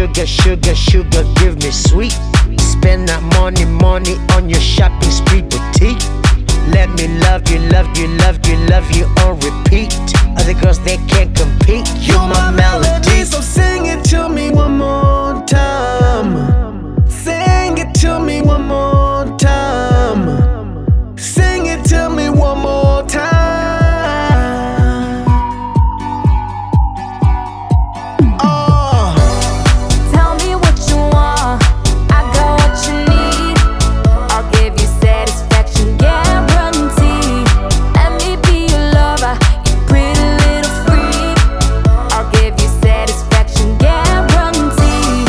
sugar, sugar, sugar, give me sweet. Spend that money, money on your shopping spree boutique. Let me love you, love you, love you, love you on repeat. Other girls, they can't compete. You're my melody. So sing it to me one more time. Sing it to me one more time. Sing it to me one more time. Tell me what you want, I got what you need. I'll give you satisfaction, guarantee. Let me be your lover, you pretty little freak. I'll give you satisfaction, guarantee.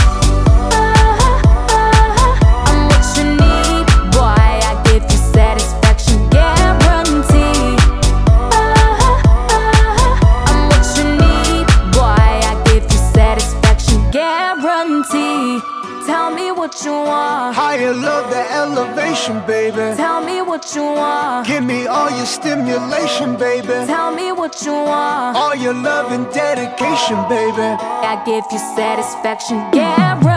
I'm what you need, boy. I give you satisfaction, guarantee. I'm what you need, boy. I give you satisfaction, guarantee. Tell me what you want. Higher love, the elevation, baby. Tell me what you want. Give me all your stimulation, baby. Tell me what you want. All your love and dedication, baby. I give you satisfaction, guarantee.